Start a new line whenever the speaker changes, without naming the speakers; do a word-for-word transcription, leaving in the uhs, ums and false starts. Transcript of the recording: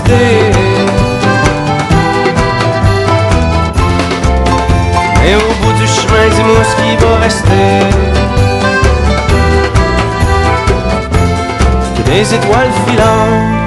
rester. Et au bout du chemin, dis-moi ce qui va rester. Que des étoiles filantes